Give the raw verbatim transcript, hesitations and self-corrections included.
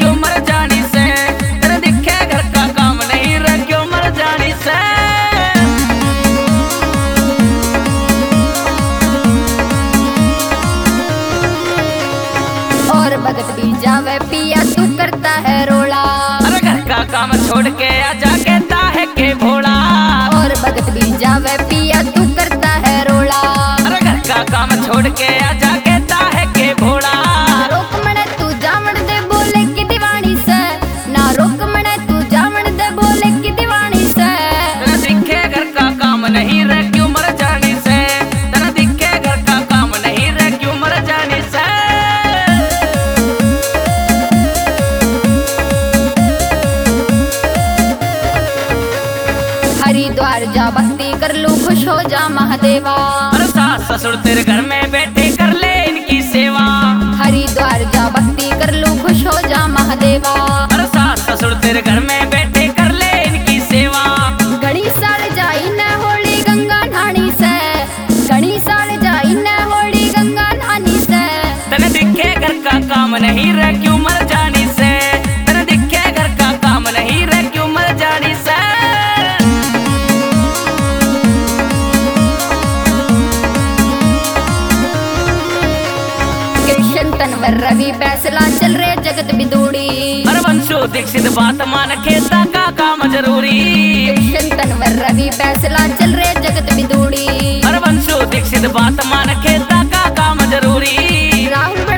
क्यों मर जानी से, तेरे दिखे घर का काम नहीं रे क्यों मर जानी से। और भगत भी जावे पिया तू करता है रोला, अरे घर का काम छोड़ के आजा कहता है के भोला। और भगत भी जावे पिया तू करता है रोला, अरे घर का काम छोड़ के आजा कहता है के भोला। ना रोक मने तू जावण दे बोले की दीवानी से, ना रोक मने तू जावण दे बोले की दीवानी से। तेरा दिखे घर का काम नहीं रे क्यों मर जानी से, तेरा दिखे घर का काम नहीं रे क्यों मर जानी से। हरिद्वार जा भक्ति कर लू खुश हो जा महादेवा, अरे सास ससुर तेरे घर में बैठे कर ले इनकी सेवा। हरिद्वार जा भक्ति कर लू खुश हो जा महादेवा, अरे सास ससुर तेरे घर में बैठे कर ले इनकी सेवा। घड़ी साल जाई न होली गंगा नहानी से, घड़ी साल जाई न होली गंगा नहानी से। तेरे दिखे घर का काम नहीं रे क्यों मर जानी से, तेरे दिखे घर का काम नहीं रे क्यों मर जानी से। तनवर रवि फैसला चल रहे जगत बिदूड़ी, अरे वंशो दीक्षित बात मान खेता का काम जरूरी। तनवर रवि फैसला चल रहे जगत बिदूड़ी, अरे वंशो दीक्षित बात मान खेता का काम जरूरी। राहुल